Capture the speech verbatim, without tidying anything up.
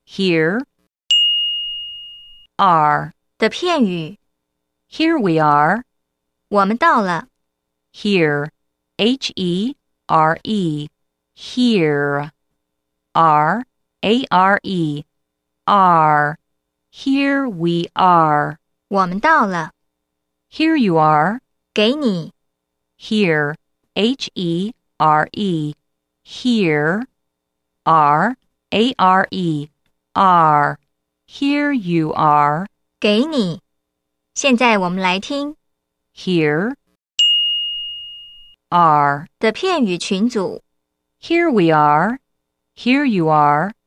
here, are 的片语 Here we are, 我们到了 here, H E R E, here, R, A R E, are, here we are, 我们到了 here you are, 给你 here, H E R E, here, R, A R E, are, here you are, 给你现在我们来听 here, are, 的片语群组 here we are, here you are,